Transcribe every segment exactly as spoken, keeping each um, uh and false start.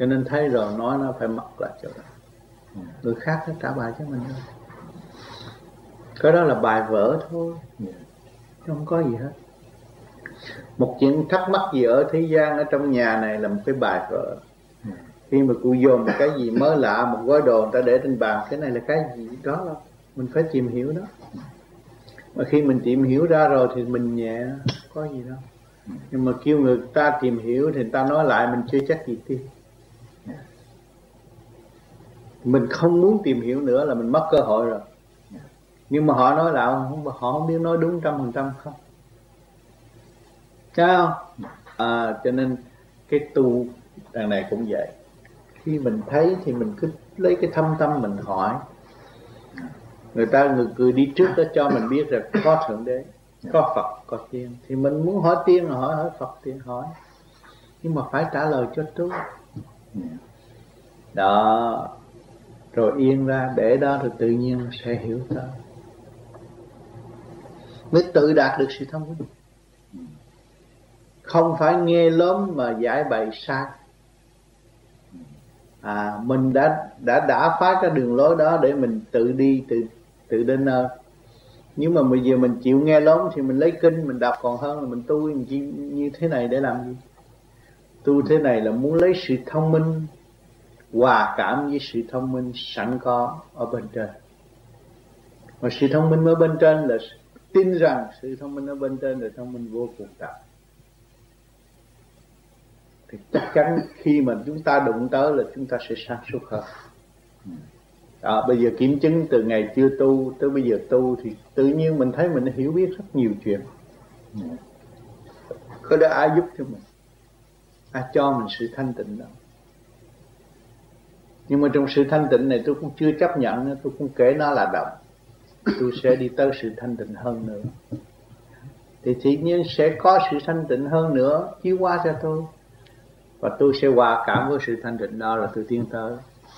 Cho nên thấy rồi nói nó phải mặc lại chỗ đó. Người khác nó trả bài cho mình thôi. Cái đó là bài vở thôi, không có gì hết. Một chuyện thắc mắc gì ở thế gian, ở trong nhà này là một cái bài vở. Khi mà cụ dồn một cái gì mới lạ, một gói đồ người ta để trên bàn, cái này là cái gì đó đâu, mình phải tìm hiểu đó. Mà khi mình tìm hiểu ra rồi thì mình nhẹ, có gì đâu. Nhưng mà kêu người ta tìm hiểu thì người ta nói lại mình chưa chắc gì tin. Mình không muốn tìm hiểu nữa là mình mất cơ hội rồi. Nhưng mà họ nói lại, họ không biết nói đúng trăm phần trăm không. Thấy không? À, cho nên cái tu đằng này cũng vậy. Khi mình thấy thì mình cứ lấy cái thâm tâm mình hỏi. Người ta người cười đi trước đó cho mình biết là có Thượng Đế, có Phật, có Tiên. Thì mình muốn hỏi Tiên là hỏi, hỏi Phật Tiên hỏi. Nhưng mà phải trả lời cho tôi. Đó. Rồi yên ra, để đó thì tự nhiên sẽ hiểu ra. Mới tự đạt được sự thông minh. Không phải nghe lớn mà giải bày sai. À, mình đã đã đã phá cái đường lối đó để mình tự đi, tự tự đến nơi. Nhưng mà bây giờ mình chịu nghe lớn thì mình lấy kinh mình đọc còn hơn là mình tu như thế này để làm gì? Tu thế này là muốn lấy sự thông minh hòa cảm với sự thông minh sẵn có ở bên trên. Mà sự thông minh ở bên trên là tin rằng sự thông minh ở bên trên là thông minh vô cùng đạo. Thì chắc chắn khi mà chúng ta đụng tới là chúng ta sẽ sáng suốt hơn. Đó, bây giờ kiểm chứng từ ngày chưa tu tới bây giờ tu thì tự nhiên mình thấy mình hiểu biết rất nhiều chuyện. Có đó ai giúp cho mình, ai cho mình sự thanh tịnh đó. Nhưng mà trong sự thanh tịnh này tôi cũng chưa chấp nhận, tôi cũng kể nó là động. Tôi sẽ đi tới sự thanh tịnh hơn nữa. Thì tự nhiên sẽ có sự thanh tịnh hơn nữa chiếu qua cho tôi. Và tôi sẽ hòa cảm với sự thanh tịnh đó là tôi tiến tới.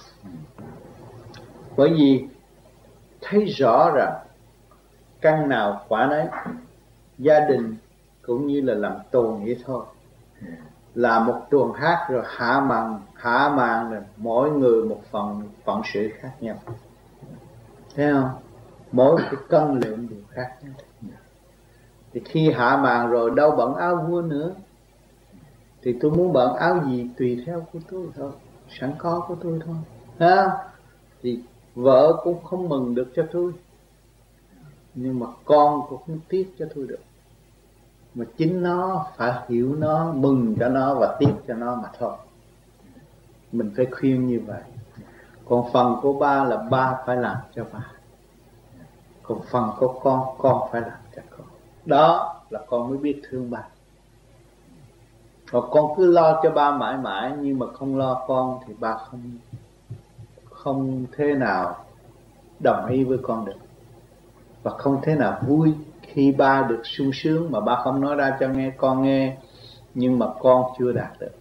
Bởi vì thấy rõ rằng căn nào quả nấy, gia đình cũng như là làm tuồng vậy thôi. Là một tuồng hát rồi hạ màn, hạ màn rồi mỗi người một phần phận sự khác nhau. Thấy không? Mỗi cái cân lượng đều khác nhau. Thì khi hạ màn rồi đâu bận áo vua nữa. Thì tôi muốn bận áo gì tùy theo của tôi thôi, sẵn có của tôi thôi. Ha? Thì vợ cũng không mừng được cho tôi, nhưng mà con cũng không tiếc cho tôi được. Mà chính nó phải hiểu nó, mừng cho nó và tiếc cho nó mà thôi. Mình phải khuyên như vậy. Còn phần của ba là ba phải làm cho ba. Còn phần của con, con phải làm cho con. Đó là con mới biết thương ba. Còn con cứ lo cho ba mãi mãi nhưng mà không lo con thì ba không không thế nào đồng ý với con được. Và không thế nào vui khi ba được sung sướng mà ba không nói ra cho nghe con nghe, nhưng mà con chưa đạt được.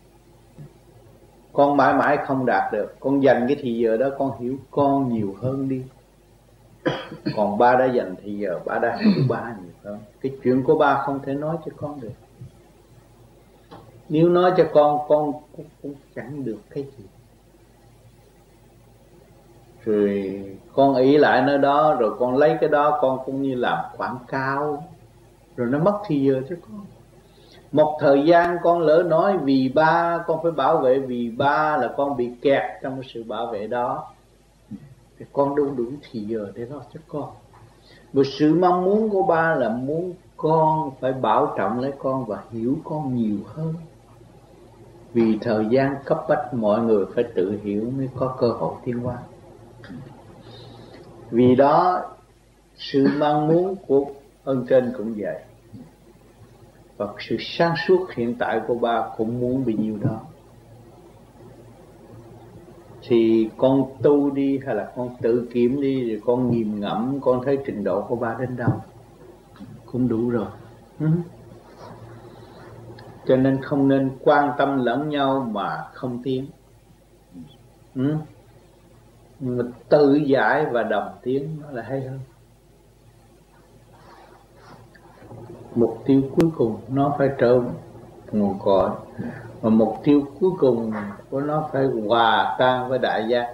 Con mãi mãi không đạt được. Con dành cái thì giờ đó con hiểu con nhiều hơn đi. Còn ba đã dành thì giờ ba đã hiểu ba nhiều hơn. Cái chuyện của ba không thể nói cho con được. Nếu nói cho con, con cũng, cũng chẳng được cái gì. Rồi con ý lại nơi đó, rồi con lấy cái đó con cũng như làm quảng cáo. Rồi nó mất thì giờ cho con. Một thời gian con lỡ nói vì ba, con phải bảo vệ vì ba là con bị kẹt trong cái sự bảo vệ đó. Thì con đâu đủ thì giờ để lo cho con. Bởi sự mong muốn của ba là muốn con phải bảo trọng lấy con và hiểu con nhiều hơn. Vì thời gian cấp bách mọi người phải tự hiểu mới có cơ hội tiến hóa. Vì đó sự mong muốn của ơn trên cũng vậy. Và sự sáng suốt hiện tại của ba cũng muốn bấy nhiêu đó. Thì con tu đi hay là con tự kiểm đi, rồi con nghiền ngẫm, con thấy trình độ của ba đến đâu cũng đủ rồi. Ừ. Cho nên không nên quan tâm lẫn nhau mà không tiến. Ừ. Nhưng mà tự giải và đồng tiến nó là hay hơn. Mục tiêu cuối cùng nó phải trở nguồn cội. Mà mục tiêu cuối cùng của nó phải hòa tan với đại giác,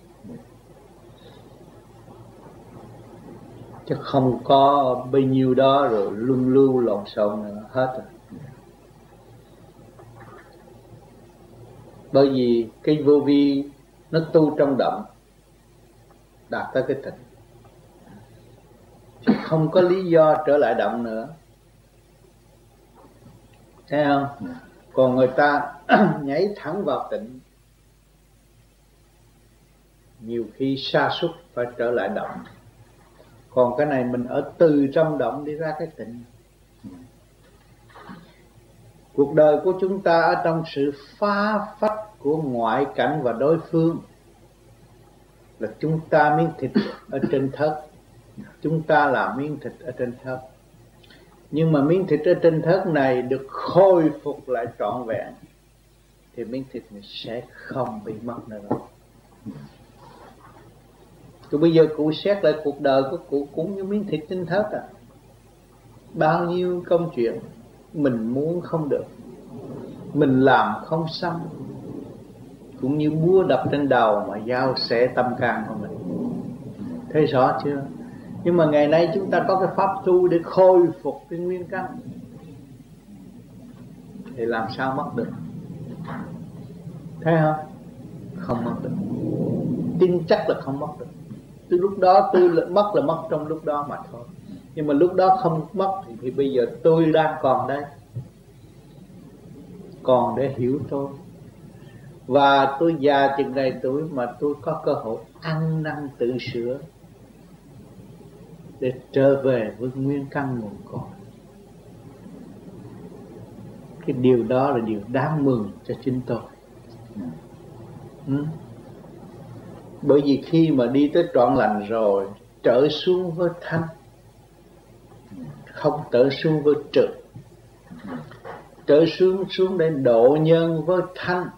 chứ không có bấy nhiêu đó rồi luân lưu lộn xộn nữa hết rồi. Bởi vì cái vô vi nó tu trong động đạt tới cái tịnh, thì không có lý do trở lại động nữa, thấy không? Còn người ta nhảy thẳng vào tịnh, nhiều khi sa sút phải trở lại động. Còn cái này mình ở từ trong động đi ra cái tịnh. Cuộc đời của chúng ta ở trong sự phá phách của ngoại cảnh và đối phương, là chúng ta miếng thịt ở trên thớt, chúng ta là miếng thịt ở trên thớt. Nhưng mà miếng thịt ở trên thớt này được khôi phục lại trọn vẹn, thì miếng thịt này sẽ không bị mất nữa đâu. Tôi bây giờ cụ xét lại cuộc đời của cụ cũng như miếng thịt trên thớt à. Bao nhiêu công chuyện mình muốn không được, mình làm không xong, cũng như búa đập trên đầu mà dao xẻ tâm can của mình. Thấy rõ chưa? Nhưng mà ngày nay chúng ta có cái pháp tu để khôi phục cái nguyên căn, thì làm sao mất được? Thấy không? Không mất được. Tin chắc là không mất được. Từ lúc đó tôi là mất là mất trong lúc đó mà thôi. Nhưng mà lúc đó không mất thì, thì bây giờ tôi đang còn đây, còn để hiểu tôi. Và tôi già chừng này tuổi mà tôi có cơ hội ăn năn tự sửa để trở về với nguyên căn nguồn cội. Cái điều đó là điều đáng mừng cho chính tôi. Ừ. Bởi vì khi mà đi tới trọn lành rồi, trở xuống với thanh, không trở xuống với trượt, trở xuống xuống để độ nhân với thanh,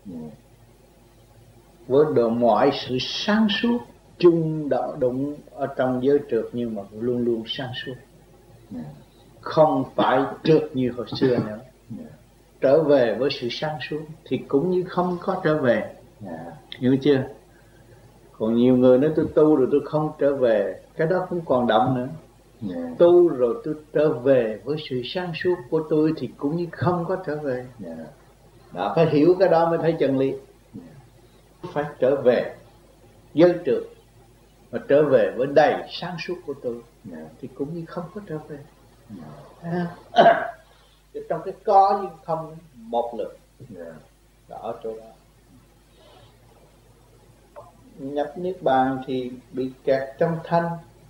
với độ mọi sự sáng suốt chung đạo đụng ở trong giới trượt, nhưng mà luôn luôn sáng suốt, không phải trượt như hồi xưa nữa. Trở về với sự sáng suốt thì cũng như không có trở về, hiểu chưa? Còn nhiều người nói tôi tu rồi tôi không trở về, cái đó cũng còn động nữa. Yeah. Tu rồi tôi trở về với sự sáng suốt của tôi thì cũng như không có trở về. Yeah. Đó, phải hiểu cái đó mới thấy chân lý. Yeah. Phải trở về giới trượt mà trở về với đầy sáng suốt của tôi. Yeah. Thì cũng như không có trở về. Yeah. À, trong cái có nhưng không một lượt. Yeah. Đó, ở chỗ đó. Nhập niết bàn thì bị kẹt trong thanh,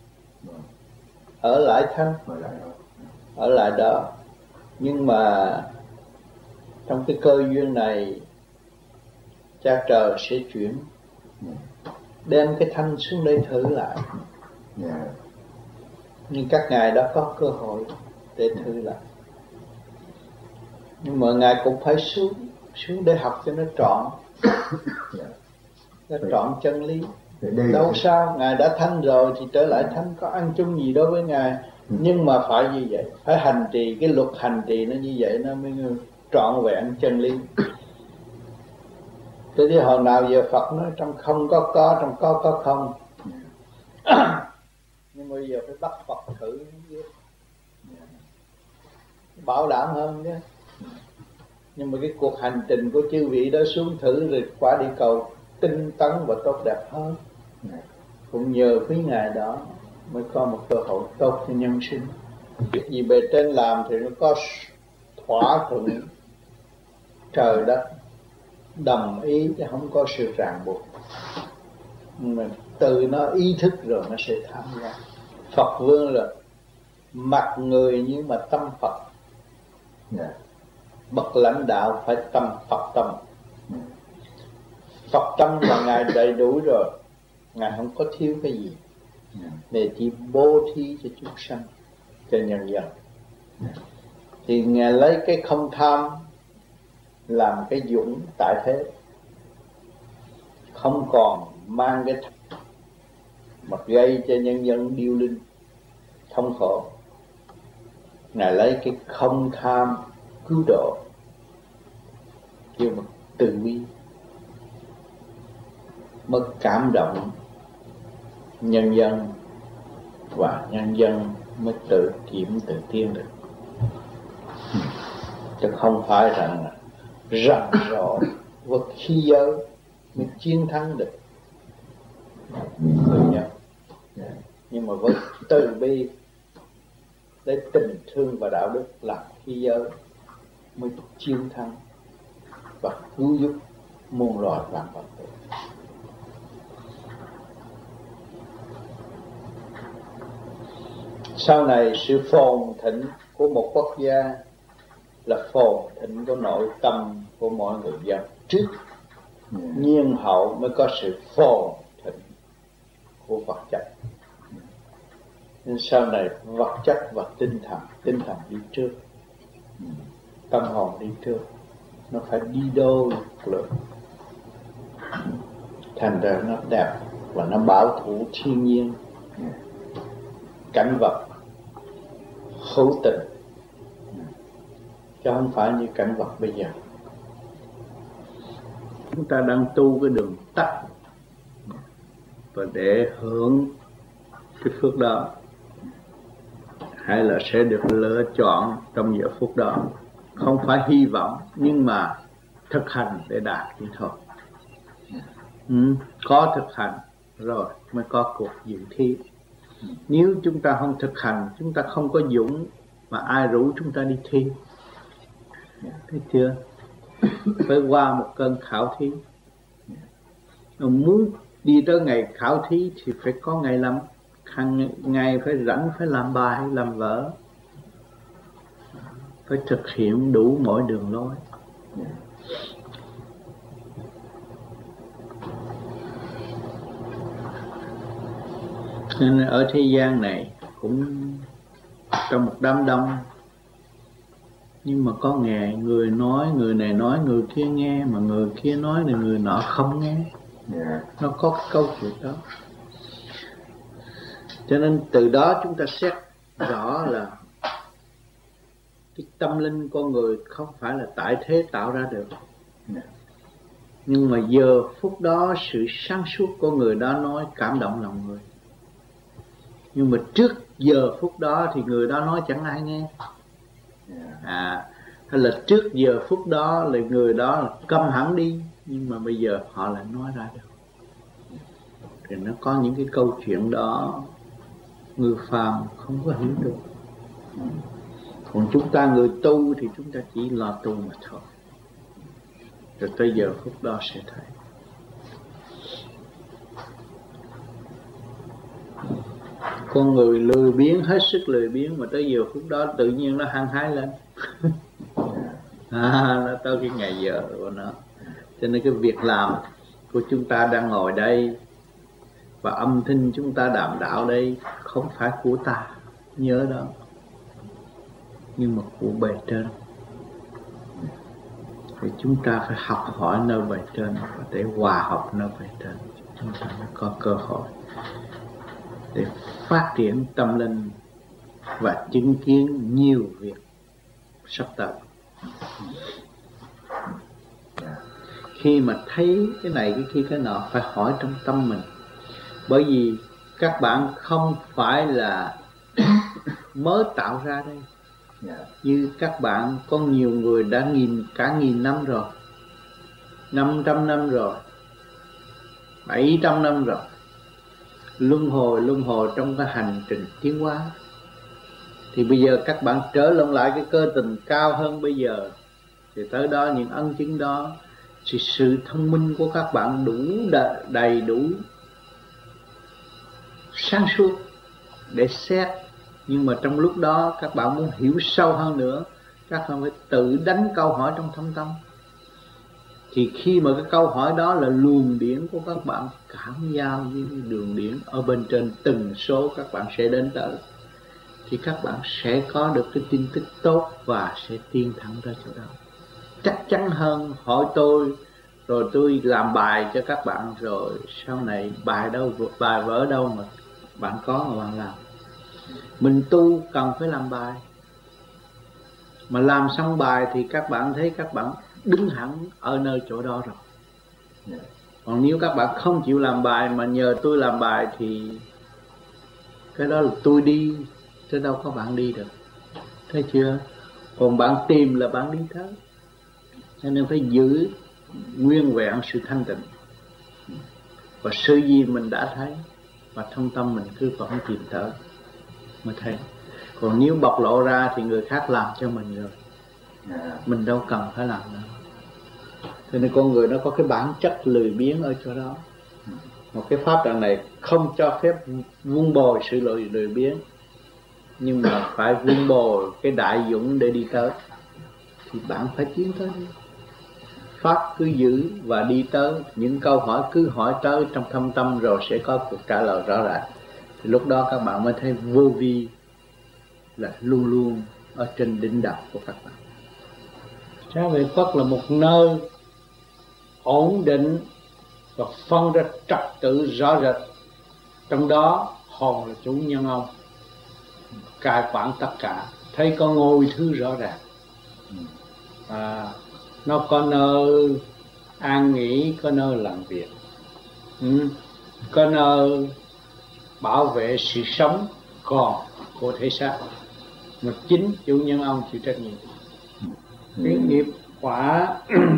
ở lại thanh, ở lại đó. Nhưng mà trong cái cơ duyên này, cha trời sẽ chuyển, đem cái thanh xuống đây thử lại. Nhưng các ngài đã có cơ hội để thử lại. Nhưng mà ngài cũng phải xuống, xuống để học cho nó trọn, nó trọn chân lý. Đâu sao, ngài đã thanh rồi thì trở lại thanh có ăn chung gì đối với ngài. Ừ. Nhưng mà phải như vậy, phải hành trì, cái luật hành trì nó như vậy nó mới trọn vẹn chân lý. Thế thì hồi nào giờ Phật nói trong không có có, trong có có không. Nhưng mà bây giờ phải bắt Phật thử, bảo đảm hơn chứ. Nhưng mà cái cuộc hành trình của chư vị đó xuống thử rồi qua đi cầu tinh tấn và tốt đẹp hơn. Cũng nhờ quý ngài đó mới có một cơ hội tốt cho nhân sinh. Việc gì bề trên làm thì nó có thỏa thuận trời đất đồng ý, chứ không có sự ràng buộc. Mà từ nó ý thức rồi nó sẽ tham gia. Phật vương là mặt người nhưng mà tâm Phật. Yeah. Bậc lãnh đạo phải tâm Phật tâm. Yeah. Phật tâm là ngài đầy đủ rồi, ngài không có thiếu cái gì. Yeah. Để chỉ bố thí cho chúng sanh, cho nhân dân. Yeah. Thì ngài lấy cái không tham làm cái dũng tại thế, không còn mang cái tham mà gây cho nhân dân điêu linh thống khổ. Ngài lấy cái không tham cứu độ, kêu bằng từ bi, mới cảm động nhân dân, và nhân dân mới tự kiểm tự tiến được. Chứ không phải rằng là rạng rỡ với khí giới mới chiến thắng được người nhân. Nhưng mà với từ bi, lấy tình thương và đạo đức làm khí giới mới chiến thắng và cứu giúp muôn loài vạn vật. Sau này sự phồn thịnh của một quốc gia là phồn thịnh của nội tâm của mọi người dân. Trước nhiên hậu mới có sự phồn thịnh của vật chất. Nên sau này vật chất và tinh thần, tinh thần đi trước, tâm hồn đi trước, nó phải đi đôi lực. Thành ra nó đẹp và nó bảo thủ thiên nhiên, cảnh vật hữu tình, chứ không phải như cảnh vật bây giờ. Chúng ta đang tu cái đường tắt, và để hưởng cái phước đó, hay là sẽ được lựa chọn trong giờ phút đó. Không phải hy vọng, nhưng mà thực hành để đạt thì thôi. Ừ, có thực hành rồi mới có cuộc dự thi. Nếu chúng ta không thực hành, chúng ta không có dũng, mà ai rủ chúng ta đi thi? Thấy chưa? Phải qua một cơn khảo thí. Muốn đi tới ngày khảo thí thì phải có ngày làm, hàng ngày phải rảnh, phải làm bài, làm vở, phải thực hiện đủ mọi đường lối. Nên ở thế gian này cũng trong một đám đông, nhưng mà có nghe người nói, người này nói, người kia nghe, mà người kia nói thì người nọ không nghe. Yeah. Nó có câu chuyện đó. Cho nên từ đó chúng ta xét rõ là cái tâm linh con người không phải là tại thế tạo ra được. Yeah. Nhưng mà giờ phút đó sự sáng suốt của người đó nói cảm động lòng người. Nhưng mà trước giờ phút đó thì người đó nói chẳng ai nghe. À, hay là trước giờ phút đó là người đó là câm hẳn đi, nhưng mà bây giờ họ lại nói ra được. Thì nó có những cái câu chuyện đó người phàm không có hiểu được. Còn chúng ta người tu thì chúng ta chỉ lo tu mà thôi. Rồi tới giờ phút đó sẽ thấy. Con người lười biếng, hết sức lười biếng, mà tới giờ phút đó tự nhiên nó hăng hái lên. À, nó tới cái ngày giờ của nó. Cho nên cái việc làm của chúng ta đang ngồi đây và âm thanh chúng ta đàm đạo đây không phải của ta, nhớ đó, nhưng mà của bề trên. Thì chúng ta phải học hỏi nơi bề trên, để hòa hợp nơi bề trên, chúng ta mới có cơ hội để phát triển tâm linh và chứng kiến nhiều việc sắp tới. Khi mà thấy cái này cái kia cái nọ phải hỏi trong tâm mình, bởi vì các bạn không phải là mới tạo ra đây. Như các bạn có nhiều người đã nghìn cả nghìn năm rồi, năm trăm năm rồi, bảy trăm năm rồi, luân hồi luân hồi trong cái hành trình tiến hóa. Thì bây giờ các bạn trở lộn lại cái cơ tình cao hơn bây giờ, thì tới đó những ân chứng đó thì sự thông minh của các bạn đủ đầy, đầy đủ sáng suốt để xét. Nhưng mà trong lúc đó các bạn muốn hiểu sâu hơn nữa, các bạn phải tự đánh câu hỏi trong thâm tâm. Thì khi mà cái câu hỏi đó là luồng điển của các bạn cảm giao với đường điển ở bên trên từng số các bạn sẽ đến tới, thì các bạn sẽ có được cái tin tức tốt và sẽ tiến thẳng ra chỗ đó. Chắc chắn hơn hỏi tôi, rồi tôi làm bài cho các bạn, rồi sau này bài đâu, bài vở đâu mà bạn có mà bạn làm. Mình tu cần phải làm bài, mà làm xong bài thì các bạn thấy các bạn đứng hẳn ở nơi chỗ đó rồi. Còn nếu các bạn không chịu làm bài mà nhờ tôi làm bài thì cái đó là tôi đi, chứ đâu có bạn đi được. Thấy chưa? Còn bạn tìm là bạn đi tới. Cho nên phải giữ nguyên vẹn sự thanh tịnh. Và sự gì mình đã thấy, và trong tâm mình cứ vẫn tìm tới mới thấy. Còn nếu bộc lộ ra thì người khác làm cho mình rồi, mình đâu cần phải làm nữa. Cho nên con người nó có cái bản chất lười biếng ở chỗ đó. Một cái pháp trận này không cho phép vun bồi sự lười, lười biếng, nhưng mà phải vun bồi cái đại dũng để đi tới. Thì bạn phải tiến tới đi. Pháp cứ giữ và đi tới. Những câu hỏi cứ hỏi tới trong thâm tâm rồi sẽ có cuộc trả lời rõ ràng. Thì lúc đó các bạn mới thấy vô vi là luôn luôn ở trên đỉnh đầu của các bạn. Xá Lợi Phất là một nơi ổn định và phân ra trật tự rõ rệt. Trong đó hồn là chủ nhân ông, cai quản tất cả, thấy có ngôi thứ rõ ràng. À, nó có nơi an nghỉ, có nơi làm việc, ừ. có nơi bảo vệ sự sống còn của thể xác, mà chính chủ nhân ông chịu trách nhiệm. Cái nghiệp quả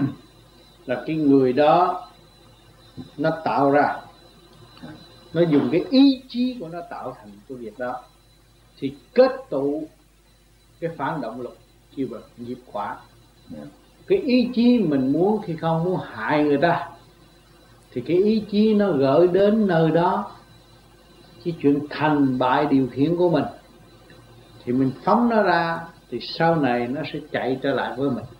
là cái người đó nó tạo ra, nó dùng cái ý chí của nó tạo thành cái việc đó, thì kết tụ cái phản động lực kêu là nghiệp quả. Cái ý chí mình muốn khi không muốn hại người ta, thì cái ý chí nó gửi đến nơi đó. Cái chuyện thành bại điều khiển của mình, thì mình phóng nó ra, thì sau này nó sẽ chạy trở lại với mình.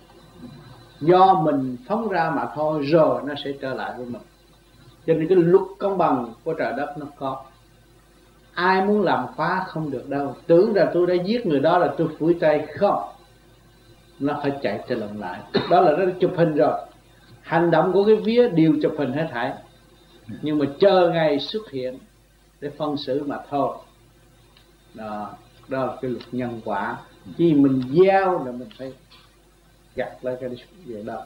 Do mình phóng ra mà thôi, rồi nó sẽ trở lại với mình. Cho nên cái luật công bằng của trời đất nó có. Ai muốn làm phá không được đâu. Tưởng ra tôi đã giết người đó là tôi phủi tay, không. Nó phải chạy trở lại. Đó là nó chụp hình rồi. Hành động của cái vía đều chụp hình hết thảy. Nhưng mà chờ ngày xuất hiện để phân xử mà thôi. Đó, đó là cái luật nhân quả. Khi mình gieo là mình phải gặt lại cái việc đó.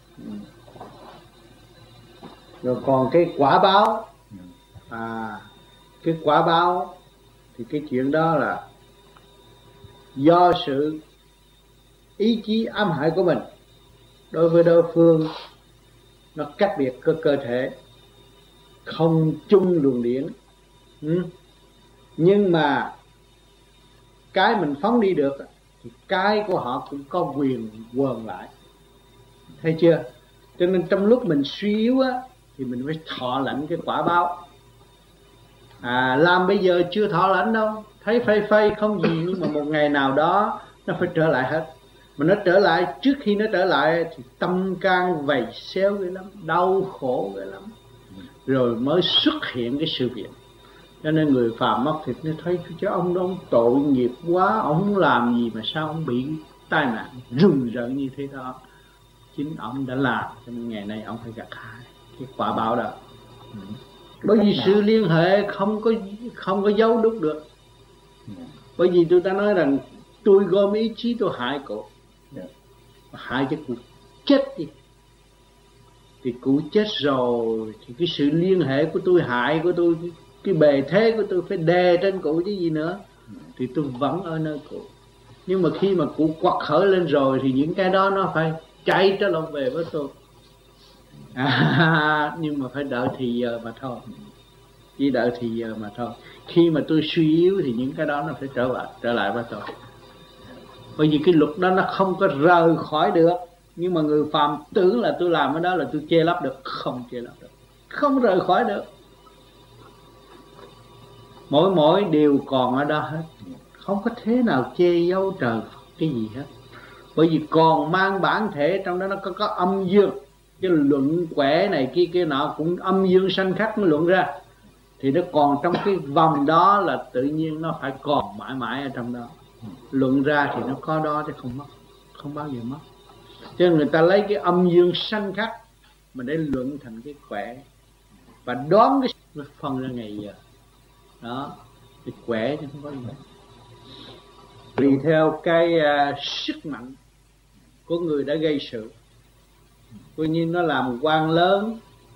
Rồi còn cái quả báo, à, cái quả báo thì cái chuyện đó là do sự ý chí ám hại của mình đối với đối phương, nó cách biệt cơ cơ thể, không chung luồng điển. ừ. Nhưng mà cái mình phóng đi được thì cái của họ cũng có quyền quần lại. Thấy chưa? Cho nên trong lúc mình suy yếu á, thì mình phải thọ lãnh cái quả báo. À, làm bây giờ chưa thọ lãnh đâu, thấy phây phây không gì, nhưng mà một ngày nào đó nó phải trở lại hết. Mà nó trở lại, trước khi nó trở lại thì tâm can vầy xéo ghê lắm, đau khổ ghê lắm, rồi mới xuất hiện cái sự việc. Cho nên người phàm mất thịt nó thấy chứ ông đó ông tội nghiệp quá, ông không làm gì mà sao ông bị tai nạn rùng rợn như thế đó. Chính ông đã làm, cho nên ngày nay ông phải gặt hái cái quả báo đó. ừ. Bởi vì sự liên hệ không có không có giấu đúc được. Bởi vì tôi ta nói rằng tôi gom ý chí tôi hại cổ, hại cho cụ chết đi, thì cụ chết rồi thì cái sự liên hệ của tôi, hại của tôi, cái, cái bề thế của tôi phải đè trên cụ chứ gì nữa. Thì tôi vẫn ở nơi cụ. Nhưng mà khi mà cụ quật khởi lên rồi thì những cái đó nó phải chạy trở lại về với tôi. À, nhưng mà phải đợi thì giờ mà thôi. Chỉ đợi thì giờ mà thôi. Khi mà tôi suy yếu thì những cái đó nó phải trở lại trở lại với tôi. Bởi vì cái luật đó nó không có rời khỏi được. Nhưng mà người phàm tưởng là tôi làm cái đó là tôi che lấp được. Không che lấp được, không rời khỏi được. Mỗi mỗi điều còn ở đó hết, không có thế nào che giấu trời cái gì hết. Bởi vì còn mang bản thể trong đó, nó có, có âm dương. Cái luận quẻ này kia kia nọ cũng âm dương sanh khắc nó luận ra. Thì nó còn trong cái vòng đó là tự nhiên nó phải còn mãi mãi ở trong đó. Luận ra thì nó có đó chứ không mất, không bao giờ mất. Cho nên người ta lấy cái âm dương sanh khắc mà để luận thành cái quẻ, và đoán cái nó phân ra ngày giờ. Đó, cái quẻ chứ không có gì. Tùy theo cái uh, sức mạnh của người đã gây sự Coi như nó làm quan lớn,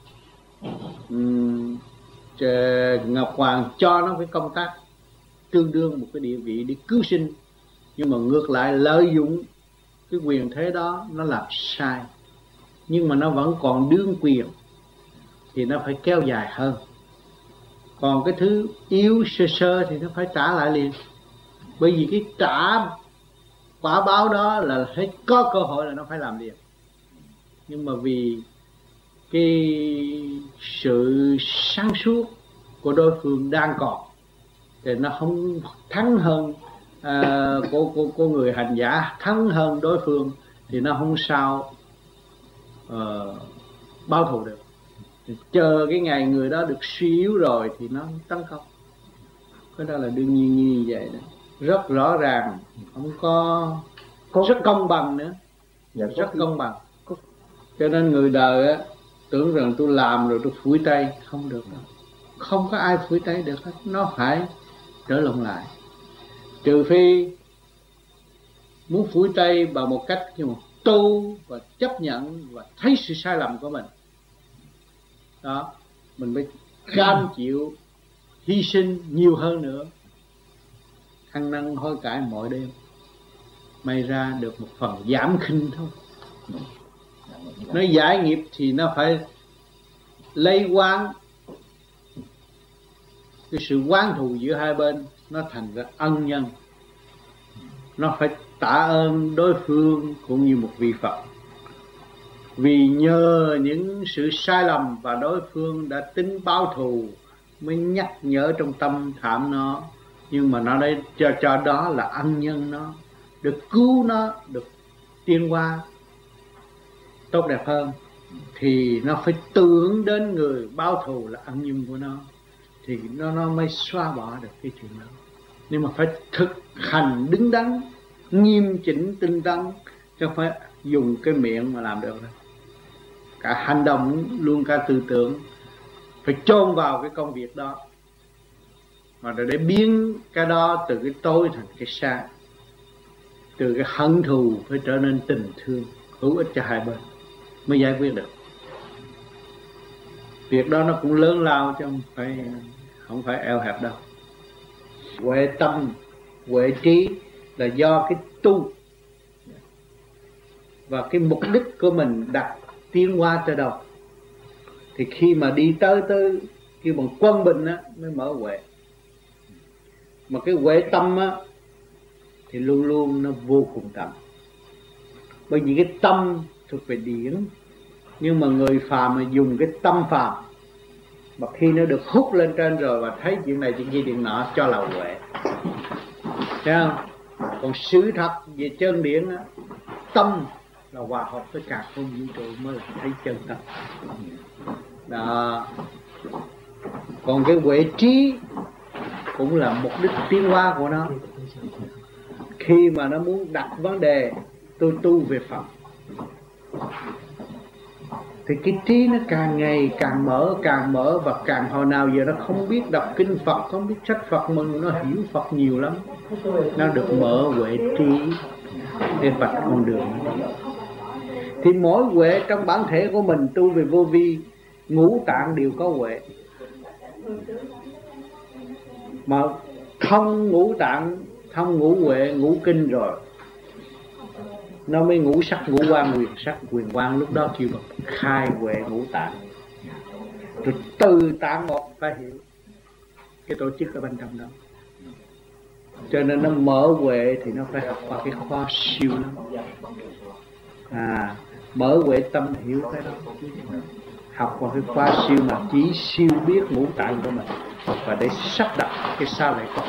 uhm, Ngọc Hoàng cho nó cái công tác tương đương một cái địa vị để cứu sinh, nhưng mà ngược lại lợi dụng cái quyền thế đó nó làm sai, nhưng mà nó vẫn còn đương quyền thì nó phải kéo dài hơn. Còn cái thứ yếu sơ sơ thì nó phải trả lại liền, bởi vì cái trả quả báo đó là thấy có cơ hội là nó phải làm liền. Nhưng mà vì cái sự sáng suốt của đối phương đang còn thì nó không thắng hơn à, của, của, của người hành giả thắng hơn đối phương thì nó không sao uh, báo thù được. Thì chờ cái ngày người đó được suy yếu rồi thì nó tấn công. Cái đó là đương nhiên như vậy đó, rất rõ ràng, không có, có rất công bằng nữa. Dạ, rất công bằng. Cho nên người đời á, tưởng rằng tôi làm rồi tôi phủi tay, không được đâu. Không có ai phủi tay được hết, nó phải trở lộn lại. Trừ phi muốn phủi tay bằng một cách như một tu và chấp nhận và thấy sự sai lầm của mình. Đó, mình mới cam chịu hy sinh nhiều hơn nữa, ăn năn hối cải mỗi đêm, may ra được một phần giảm khinh thôi. Nó giải nghiệp thì nó phải lấy quán, cái sự quán thù giữa hai bên nó thành ra ân nhân. Nó phải tạ ơn đối phương cũng như một vị Phật, vì nhờ những sự sai lầm và đối phương đã tính báo thù mới nhắc nhở trong tâm thảm nó. Nhưng mà nó đây cho cho đó là ân nhân nó, được cứu nó, được tiến qua tốt đẹp hơn, thì nó phải tưởng đến người báo thù là ân nhân của nó, thì nó nó mới xóa bỏ được cái chuyện đó. Nhưng mà phải thực hành đứng đắn, nghiêm chỉnh tinh tấn, chứ không phải dùng cái miệng mà làm được đâu. Cả hành động luôn cả tư tưởng phải chôn vào cái công việc đó, mà để biến cái đó từ cái tối thành cái sáng, từ cái hận thù phải trở nên tình thương hữu ích cho hai bên mới giải quyết được. Việc đó nó cũng lớn lao chứ không phải không phải eo hẹp đâu. Huệ tâm, huệ trí là do cái tu và cái mục đích của mình đặt tiến hóa tới đâu, thì khi mà đi tới tới kêu bằng quân bình á mới mở huệ. Mà cái huệ tâm á thì luôn luôn nó vô cùng tận, bởi vì cái tâm thuộc về điển, nhưng mà người phàm mà dùng cái tâm phàm, mà khi nó được hút lên trên rồi và thấy chuyện này chuyện kia chuyện nọ cho là huệ, thấy không? Còn sự thật về chân điển á, tâm là hòa hợp với cả không vũ trụ mới là thấy chân tâm đó. Còn cái huệ trí cũng là mục đích tiến hóa của nó. Khi mà nó muốn đặt vấn đề tôi tu về Phật thì cái trí nó càng ngày càng mở, càng mở, và càng hồi nào giờ nó không biết đọc kinh Phật, không biết sách Phật, mà nó hiểu Phật nhiều lắm. Nó được mở huệ trí để vạch con đường. Thì mỗi huệ trong bản thể của mình tu về vô vi, ngũ tạng đều có huệ. Mà không ngũ tạng, không ngũ huệ, ngũ kinh rồi nó mới ngũ sắc, ngũ quan, quyền sắc, quyền quan. Lúc đó kêu bằng khai huệ ngũ tạng. Rồi từ tạng một phải hiểu cái tổ chức ở bên trong đó. Cho nên nó mở huệ thì nó phải học qua cái khoa siêu lắm. À, mở huệ tâm hiểu cái đó. Học qua cái khoa siêu mà chỉ siêu biết ngũ tạng của mình, và để sắp đặt cái sao lại có.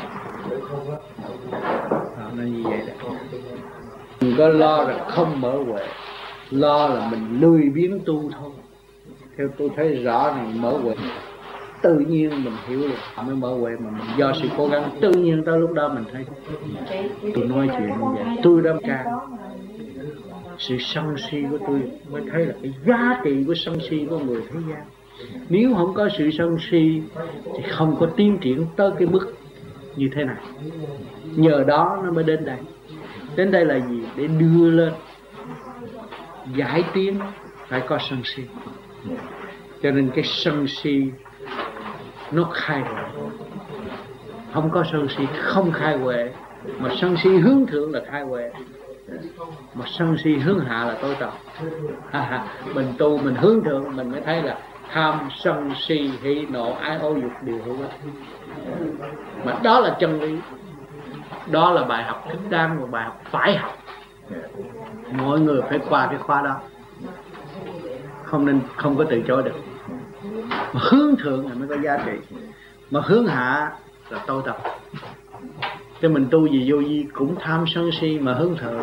À, nó như vậy đó. Đừng có lo là không mở huệ, lo là mình lười biếng tu thôi. Theo tôi thấy rõ này, mở huệ tự nhiên mình hiểu được mới mở huệ, mà mình do sự cố gắng tự nhiên tới lúc đó mình thấy. Tôi nói chuyện như vậy, tôi đâm ca sự sân si của tôi mới thấy là cái giá trị của sân si của người thế gian. Nếu không có sự sân si thì không có tiến triển tới cái mức như thế này. Nhờ đó nó mới đến đây. Đến đây là gì? Để đưa lên, giải tiến phải có sân si. Cho nên cái sân si nó khai huệ. Không có sân si không khai huệ. Mà sân si hướng thượng là khai huệ, mà sân si hướng hạ là tối tăm. Mình tu mình hướng thượng mình mới thấy là tham sân si hỉ nộ ái ố dục đều hữu ích. Mà đó là chân lý. Đó là bài học thích đáng và bài học phải học. Mọi người phải qua cái khóa đó, không nên không có từ chối được. Mà hướng thượng là mới có giá trị, mà hướng hạ là tối tăm. Cho mình tu gì vô vi cũng tham sân si mà hướng thượng.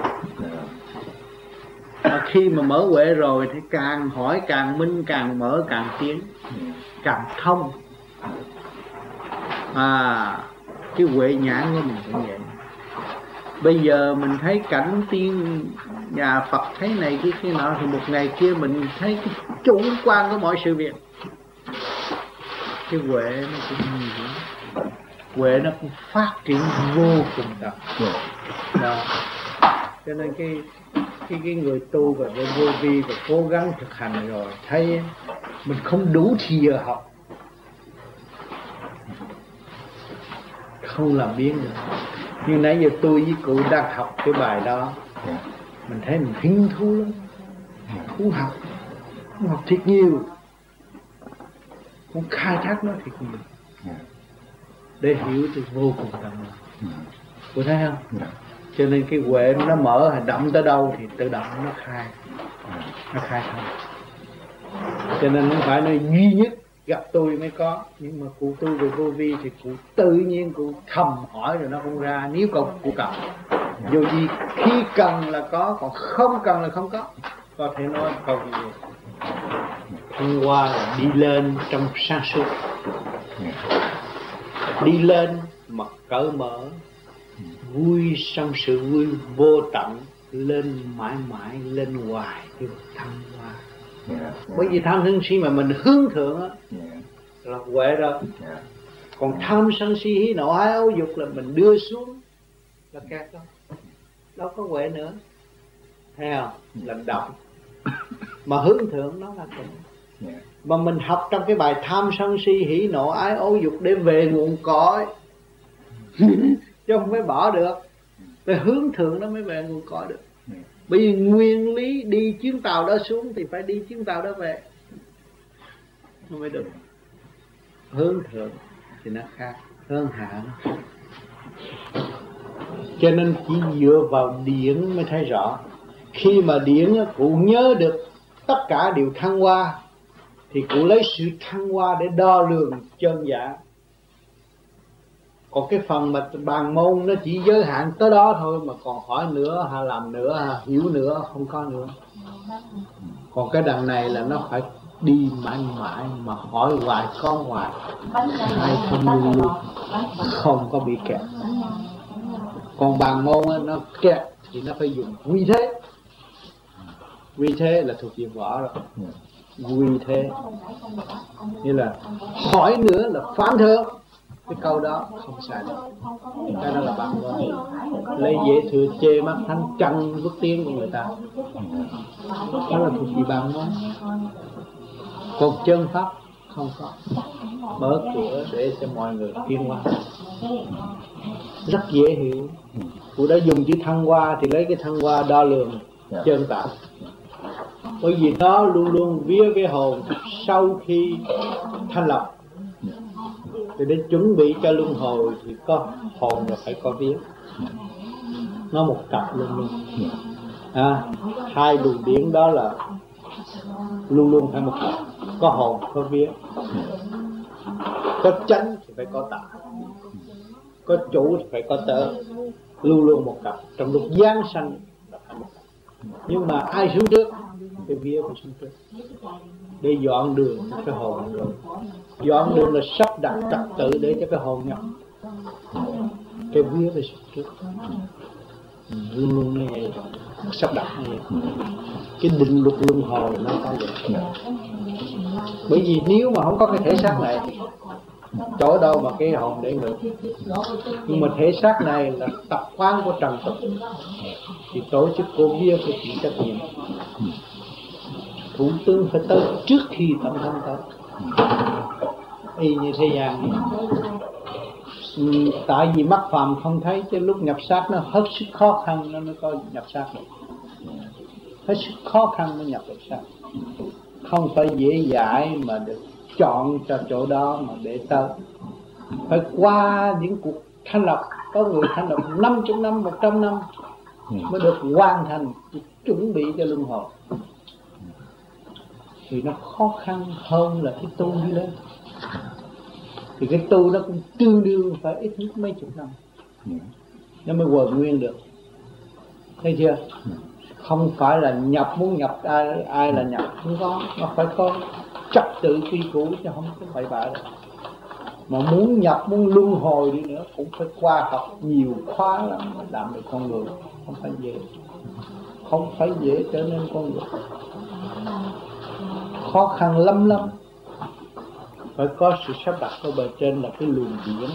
Và khi mà mở huệ rồi thì càng hỏi càng minh, càng mở càng tiến, càng thông. À, cái huệ nhãn của mình cũng vậy. Bây giờ mình thấy cảnh tiên nhà Phật thấy này kia kia nọ, thì một ngày kia mình thấy cái chủ quan của mọi sự việc. Cái huệ nó cũng nhiều, huệ nó cũng phát triển vô cùng tận. Đó. Cho nên cái cái cái người tu và cái vô vi và cố gắng thực hành rồi thấy mình không đủ thì giờ học, không làm biến được. Nhưng nãy giờ tôi với cụ đang học cái bài đó, mình thấy mình hứng thú lắm, muốn học, muốn học thiệt nhiều, muốn khai thác nó thiệt nhiều, để hiểu được vô cùng tận. Cô thấy không? Cho nên cái huệ nó mở, đậm tới đâu thì tự động nó khai, nó khai thông. Cho nên không phải nói duy nhất gặp tôi mới có, nhưng mà cụ tu về vô vi thì cụ tự nhiên cụ thầm hỏi rồi nó không ra, nếu cậu cụ cần. Vô vi khi cần là có, còn không cần là không có. Có thể nói câu gì vậy? Thăng hoa là đi lên trong sáng suốt, đi lên mà cởi mở, vui trong sự vui vô tận, lên mãi mãi, lên hoài cái thăng hoa. Yeah, yeah. Bởi vì tham sân si mà mình hướng thượng á, yeah, là huệ đó. Yeah. Còn tham sân si hí nộ ái ố dục là mình đưa xuống là kẹt đó, đâu có huệ nữa. Thấy không? Là động. Mà hướng thượng nó là tịnh. Yeah. Mà mình học trong cái bài tham sân si hỉ nộ ái ố dục để về nguồn cội, chứ không phải bỏ được. Để hướng thượng nó mới về nguồn cội được. Bởi vì nguyên lý đi chuyến tàu đó xuống thì phải đi chuyến tàu đó về, nó mới được. Hướng thượng thì nó khác, hướng hạ nó khác. Cho nên chỉ dựa vào điển mới thấy rõ. Khi mà điển cụ nhớ được tất cả đều thăng hoa, thì cụ lấy sự thăng hoa để đo lường chân giả. Còn cái phần mà bàn môn nó chỉ giới hạn tới đó thôi, mà còn hỏi nữa hay làm nữa hay hiểu nữa không có nữa. Còn cái đằng này là nó phải đi mãi mãi mà hỏi hoài có hoài, hai không luôn luôn, không có bị kẹt. Còn bàn môn nó kẹt thì nó phải dùng quy thế. Quy thế là thuộc về võ rồi. Quy thế như là hỏi nữa là phán thượng. Cái câu đó không sai được. Cái đó là bạn ngôn, lấy dễ thừa chê mắt thánh chân bước tiếng của người ta. Đó là thuộc về bạn ngôn. Còn chân pháp không có, mở cửa để cho mọi người tiến qua, rất dễ hiểu. Cụ đã dùng chữ thăng hoa thì lấy cái thăng hoa đo lường chân tạng. Bởi vì nó luôn luôn vía cái hồn sau khi thanh lọc. Thì để chuẩn bị cho luân hồi thì có hồn là phải có vía. Nó một cặp luôn luôn. À, hai luồng điển đó là luôn luôn phải một cặp. Có hồn, có vía. Có chánh thì phải có tà. Có chủ thì phải có tớ. Luôn luôn một cặp. Trong lúc giáng sanh là phải một cặp. Nhưng mà ai xuống trước thì vía phải xuống trước, để dọn đường cho cái hồn được. Dọn đường là sắp đặt trật tự để cho cái hồn nhập. Cái vía phải xuống trước. Luôn luôn như vậy, sắp đặt như vậy. Cái định luật luân hồi nó có vậy. Bởi vì nếu mà không có cái thể xác này, chỗ đâu mà cái hồn để ngược. Nhưng mà thể xác này là tập quán của trần tục, thì tổ chức của vía phải chịu trách nhiệm. thủ tướng phải tới trước khi tổng thống tới, y như thế gian này. Ừ, tại vì mắt phàm không thấy, chứ lúc nhập xác nó hết sức khó khăn nó mới có nhập xác được, hết sức khó khăn mới nhập được xác, không phải dễ dãi mà được chọn cho chỗ đó mà để tới, phải qua những cuộc thanh lập. Có người thanh lập năm mươi năm, một trăm năm mới được hoàn thành, chuẩn bị cho luân hồi, thì nó khó khăn hơn là cái tu đi lên. Thì cái tu nó cũng tương đương phải ít nhất mấy chục năm nó mới quần nguyên được, thấy chưa? Không phải là nhập muốn nhập ai ai là nhập, không có, nó phải có trật tự quy củ chứ không có bậy bạ đâu. Mà muốn nhập, muốn luân hồi đi nữa cũng phải qua học nhiều khóa lắm mới làm được con người, không phải dễ, không phải dễ trở nên con người, khó khăn lắm lắm. Phải có sự sắp đặt ở bề trên là cái luồng điển.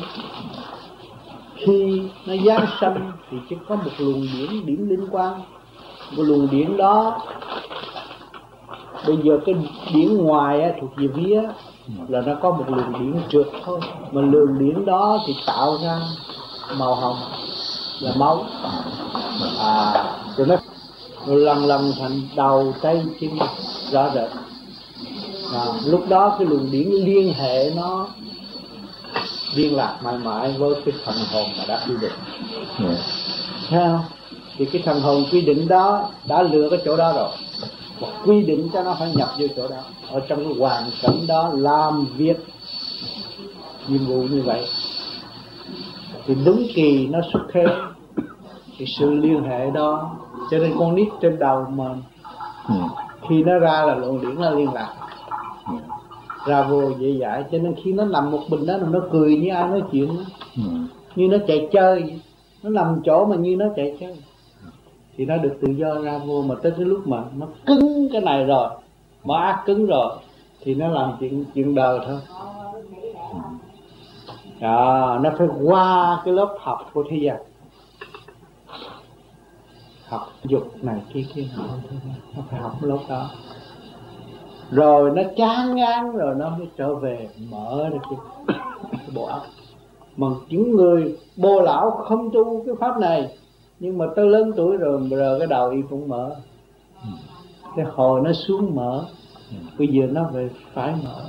Khi nó giáng sanh thì chỉ có một luồng điển, điển liên quan. Cái luồng điển đó, bây giờ cái điển ngoài á, thuộc về vía là nó có một luồng điển trượt thôi, mà luồng điển đó thì tạo ra màu hồng là máu, à rồi nó rồi lần lần thành đầu tay chân rõ rệt. À, lúc đó cái luồng điển liên hệ nó liên lạc mãi mãi với cái thần hồn mà đã quy định, yeah. Thấy không? Thì cái thần hồn quy định đó đã lừa cái chỗ đó rồi, và quy định cho nó phải nhập vô chỗ đó, ở trong cái hoàn cảnh đó làm việc nhiệm vụ như vậy. Thì đúng kỳ nó xuất thế, thì sự liên hệ đó, cho nên con nít trên đầu mà yeah. Khi nó ra là luồng điển nó liên lạc ra vô dễ dãi, cho nên khi nó nằm một mình đó nó cười như ai nói chuyện đó. Ừ. Như nó chạy chơi, nó nằm chỗ mà như nó chạy chơi, thì nó được tự do ra vô. Mà tới cái lúc mà nó cứng cái này rồi, mà ác cứng rồi, thì nó làm chuyện chuyện đời thôi. À, nó phải qua cái lớp học của thế gian, học dục này kia kia nọ, nó phải học lớp đó. Rồi nó chán ngán rồi nó mới trở về mở được cái, cái bộ óc. Mà những người bồ lão không tu cái pháp này, nhưng mà tới lớn tuổi rồi rồi cái đầu y cũng mở, cái hồi nó xuống mở, bây giờ nó về phải mở.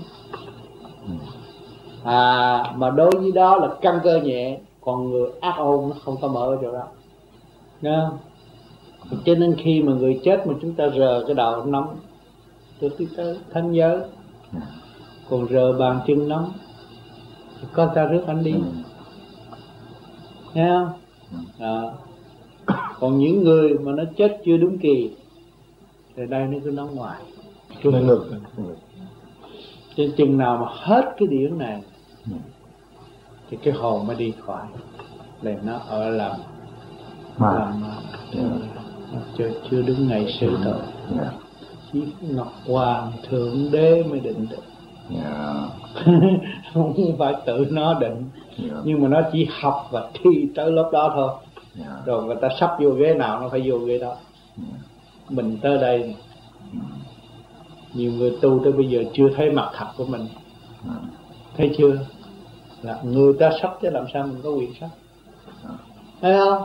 À mà đối với đó là căn cơ nhẹ, còn người ác ôn nó không có mở ở chỗ đó, nghe không? Cho nên khi mà người chết mà chúng ta rờ cái đầu nóng từ từ tới thanh giới, còn rờ bàn chân nóng thì có ta rước anh đi, nghe không? À. Còn những người mà nó chết chưa đúng kỳ thì đây nó cứ nóng ngoài, nó ngược. Trên chừng nào mà hết cái điển này thì cái hồn mới đi khỏi, để nó ở làm mà. làm yeah. Nó chưa, chưa đúng ngày xử tội. Yeah. Chỉ Ngọc Hoàng Thượng Đế mới định được, yeah. Không phải tự nó định, yeah. Nhưng mà nó chỉ học và thi tới lớp đó thôi, yeah. Rồi người ta sắp vô ghế nào nó phải vô ghế đó, yeah. Mình tới đây, yeah. Nhiều người tu tới bây giờ chưa thấy mặt thật của mình, yeah. Thấy chưa? Là người ta sắp chứ làm sao mình có quyền sắp, yeah. Thấy không?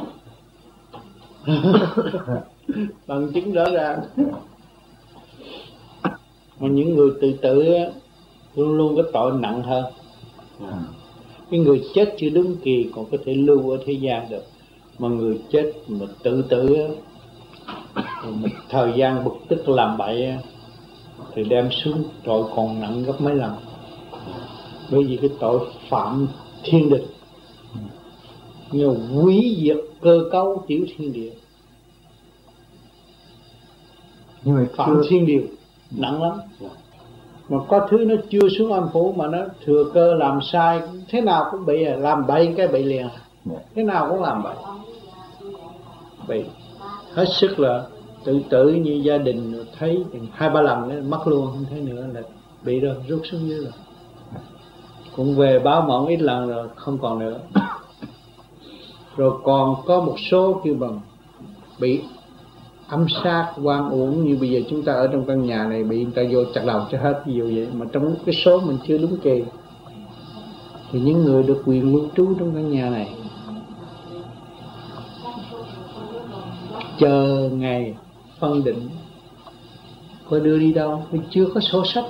Bằng chứng rõ ràng. Mà những người tự tử luôn luôn có tội nặng hơn. Cái người chết chưa đúng kỳ còn có thể lưu ở thế gian được, mà người chết mà tự tử một thời gian bực tức làm bậy thì đem xuống tội còn nặng gấp mấy lần. Bởi vì cái tội phạm thiên địch, như hủy diệt cơ cấu tiểu thiên địa. Nhưng mà phạm chưa... thiên điều nặng lắm. Mà có thứ nó chưa xuống âm phủ mà nó thừa cơ làm sai, thế nào cũng bị, làm bậy cái bị liền, thế nào cũng làm bậy, bị hết sức là tự tử. Như gia đình thấy hai ba lần nó mất luôn, không thấy nữa là bị rồi, rút xuống dưới rồi, cũng về báo mộng ít lần rồi không còn nữa. Rồi còn có một số kêu bằng bị ấm sát quan uổng. Như bây giờ chúng ta ở trong căn nhà này bị người ta vô chặt đầu cho hết, ví dụ vậy, mà trong cái số mình chưa đúng kỳ, thì những người được quyền lưu trú trong căn nhà này chờ ngày phân định có đưa đi đâu, vì chưa có sổ sách,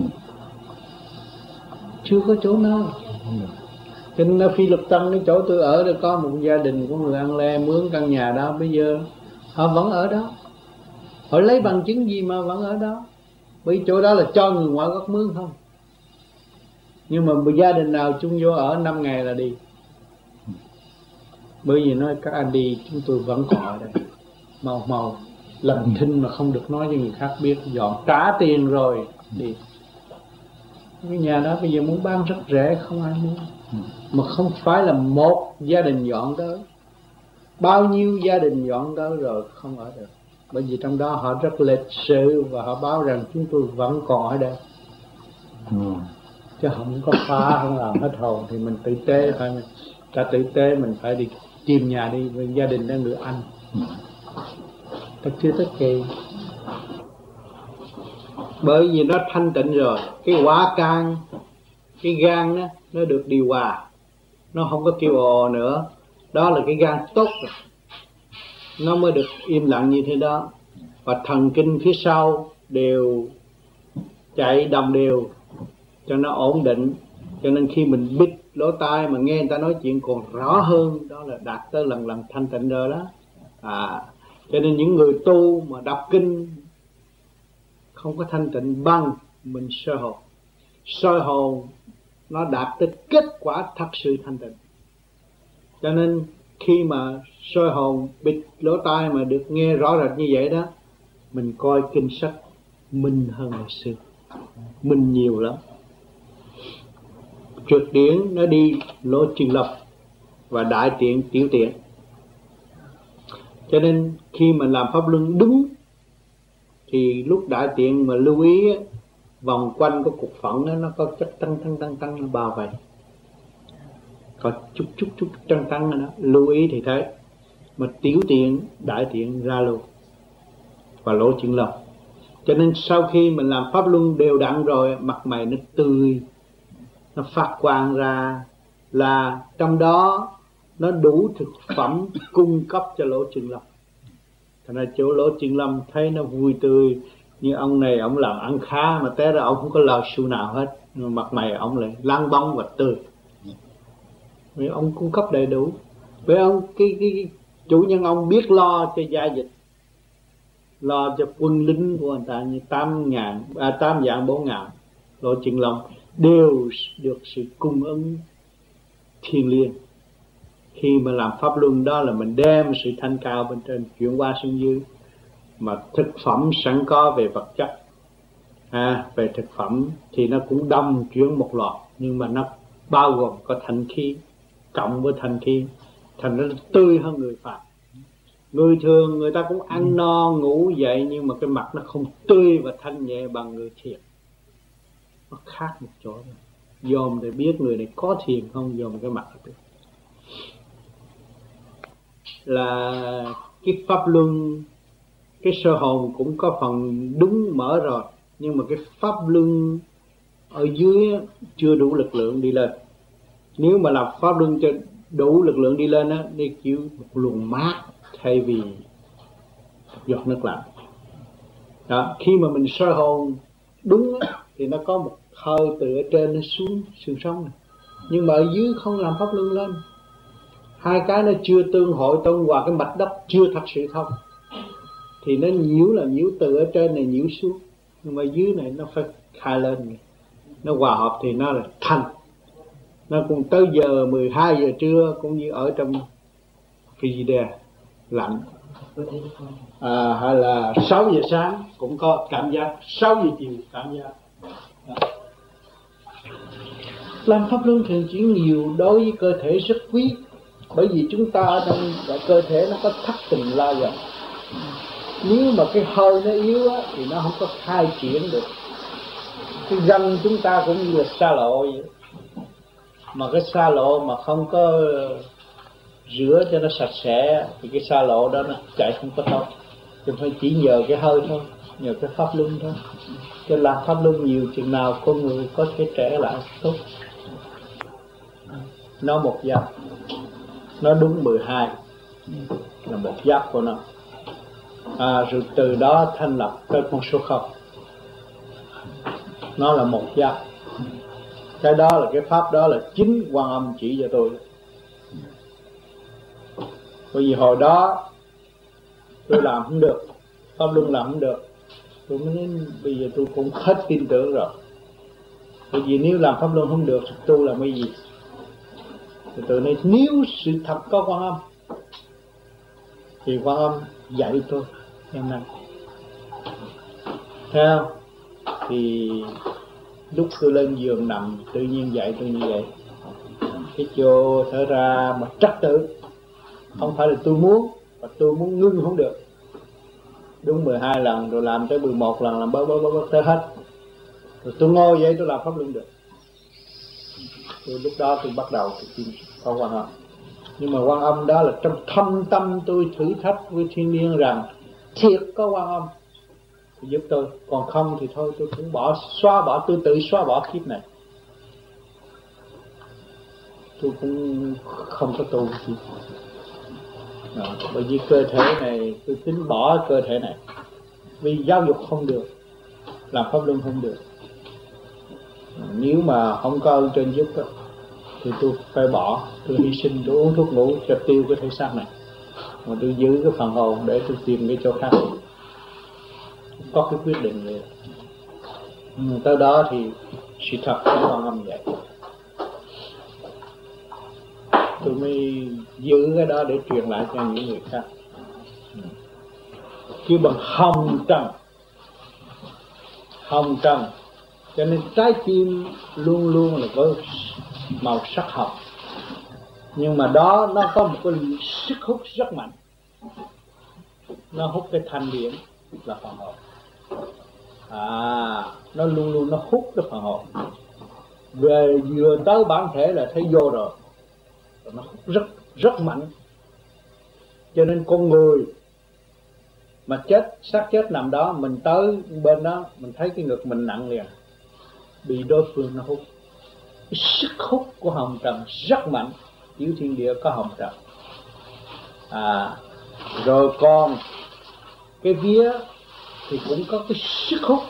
chưa có chỗ nơi. Cho nên ở Phi Luật Tân, cái chỗ tôi ở, được có một gia đình của người An Le mướn căn nhà đó, bây giờ họ vẫn ở đó. Họ lấy bằng chứng gì mà vẫn ở đó? Bởi chỗ đó là cho người ngoại quốc mướn không. Nhưng mà gia đình nào chung vô ở năm ngày là đi. Bởi vì nói các anh đi, chúng tôi vẫn còn ở đây. Mau mau làm thinh mà không được nói cho người khác biết, dọn trả tiền rồi đi. Cái nhà đó bây giờ muốn bán rất rẻ, không ai mua. Mà không phải là một gia đình dọn tới, bao nhiêu gia đình dọn tới rồi không ở được. Bởi vì trong đó họ rất lịch sự và họ báo rằng chúng tôi vẫn còn ở đây. ừ. Chứ không có phá, không làm hết hồn. Thì mình tử tế, phải mình ta tử tế mình phải đi tìm nhà đi, với gia đình đó người Anh. ừ. Ta chưa tới kỳ. Bởi vì nó thanh tịnh rồi, cái quả can, cái gan đó, nó được điều hòa, nó không có kêu ồ nữa. Đó là cái gan tốt rồi, nó mới được im lặng như thế đó. Và thần kinh phía sau đều chạy đồng đều cho nó ổn định. Cho nên khi mình bít lỗ tai mà nghe người ta nói chuyện còn rõ hơn, đó là đạt tới lần lần thanh tịnh rồi đó. À, cho nên những người tu mà đọc kinh không có thanh tịnh bằng mình soi hồn. Soi hồn nó đạt tới kết quả thật sự thanh tịnh. Cho nên khi mà soi hồn bịt lỗ tai mà được nghe rõ rệt như vậy đó, mình coi kinh sách minh hơn hồi xưa, minh nhiều lắm. Trượt điển nó đi lỗ chân lông và đại tiện tiểu tiện. Cho nên khi mà làm pháp luân đúng thì lúc đại tiện mà lưu ý vòng quanh của cục phận đó, nó có chất tăng tăng tăng tăng nó bao vây, có chút chút chút tăng tăng đó, lưu ý thì thấy. Mà tiểu tiện đại tiện ra luôn và lỗ chân lông. Cho nên sau khi mình làm pháp luân đều đặn rồi, mặt mày nó tươi, nó phát quang ra, là trong đó nó đủ thực phẩm cung cấp cho lỗ chân lông. Thành ra chỗ lỗ chân lông thấy nó vui tươi. Như ông này, ông làm ăn khá mà té ra ông không có lời xu nào hết, nhưng mặt mày ông lại láng bóng và tươi, vì ông cung cấp đầy đủ. Với ông cái, cái, cái chủ nhân ông biết lo cho gia dịch, lo cho quân lính của người ta như tám ngàn, à, tám vạn bốn ngàn lỗ chân lông đều được sự cung ứng thiêng liêng. Khi mà làm pháp luân đó là mình đem sự thanh cao bên trên chuyển qua xuống dưới. Mà thực phẩm sẵn có về vật chất, à, về thực phẩm thì nó cũng đông chuyển một loạt, nhưng mà nó bao gồm có thanh khí cộng với thanh khí, thành nó tươi hơn người phạm. Người thường người ta cũng ăn no ngủ dậy, nhưng mà cái mặt nó không tươi và thanh nhẹ bằng người thiền. Nó khác một chỗ này. Dòm để biết người này có thiền không, dòm cái mặt này. Là cái pháp luân, cái sơ hồn cũng có phần đúng mở rồi, nhưng mà cái pháp luân ở dưới chưa đủ lực lượng đi lên. Nếu mà làm pháp luân cho đủ lực lượng đi lên á, đi chịu một luồng mát thay vì giọt nước lạnh. Đó, khi mà mình soi hồn đúng á, thì nó có một hơi từ ở trên nó xuống xương sống này. Nhưng mà ở dưới không làm pháp luân lên, hai cái nó chưa tương hội tương hòa, cái mạch đất chưa thật sự thông, thì nó nhiễu là nhiễu từ ở trên này nhiễu xuống, nhưng mà dưới này nó phải khai lên, nó hòa hợp thì nó là thanh. Nó cũng tới giờ mười hai giờ trưa cũng như ở trong Frigidaire lạnh, à, hay là sáu giờ sáng cũng có cảm giác, sáu giờ chiều cảm giác. Đó. Làm pháp luân thường chuyển nhiều đối với cơ thể rất quý, bởi vì chúng ta ở trong cơ thể nó có thất tình la dần. Nếu mà cái hơi nó yếu á, thì nó không có khai triển được. Cái răng chúng ta cũng như là xa lộ vậy, mà cái xa lộ mà không có rửa cho nó sạch sẽ thì cái xa lộ đó nó chạy không có tốt. chứ phải chỉ nhờ cái hơi thôi, nhờ cái pháp luân thôi. Chứ làm pháp luân nhiều chừng nào con người có thể trẻ lại tốt. Nó một giáp, nó đúng mười hai là một giáp của nó, à, rồi từ đó thành lập tới con số không, nó là một giáp. Cái đó là cái pháp đó là chính Quan Âm chỉ cho tôi. Bởi vì hồi đó tôi làm không được, pháp luân làm không được, tôi mới nói bây giờ tôi cũng hết tin tưởng rồi. Bởi vì nếu làm pháp luân không được thì tu làm cái gì? Thì tôi nói nếu sự thật có Quan Âm thì Quan Âm dạy tôi em này. Thấy không? Thì lúc tôi lên giường nằm tự nhiên dạy tôi như vậy. Cái vô thở ra mà trật tự. Không phải là tôi muốn, mà tôi muốn ngưng không được. Đúng mười hai lần rồi làm tới mười một lần làm bớt bớt bớt tới hết. Rồi tôi ngồi vậy tôi làm pháp luân được. Tôi lúc đó tôi bắt đầu tôi tin có Quan Âm. Nhưng mà Quan Âm đó là trong thâm tâm tôi thử thách với thiên liêng rằng thiệt có Quan Âm thì giúp tôi, còn không thì thôi tôi cũng bỏ, xóa bỏ, tôi tự xóa bỏ kiếp này. Tôi cũng không có tu gì. Đó, bởi vì cơ thể này tôi tính bỏ cơ thể này, vì giáo dục không được, làm pháp luân không được. Nếu mà không có ơn trên giúp đó, thì tôi phải bỏ, tôi hy sinh, tôi uống thuốc ngủ cho tiêu cái thể xác này, mà tôi giữ cái phần hồn để tôi tìm cái chỗ khác. Có cái quyết định vậy. Ừ, tới đó thì sự thật của Quan Âm vậy. Tôi mới giữ cái đó để truyền lại cho những người khác. Chứ bằng hồng trần, hồng trần, cho nên trái tim luôn luôn là có màu sắc hồng. Nhưng mà đó nó có một cái sức hút rất mạnh. Nó hút cái thanh điển là phần hồn. À, nó luôn luôn nó hút cái phần hồn. Về vừa tới bản thể là thấy vô rồi. Nó hút rất rất mạnh. Cho nên con người mà chết, xác chết nằm đó, mình tới bên đó mình thấy cái ngực mình nặng liền, bị đối phương nó hút. Cái sức hút của hồng trần rất mạnh. Chiếu thiên địa có hồng trần. À, rồi còn cái vía thì cũng có cái sức hút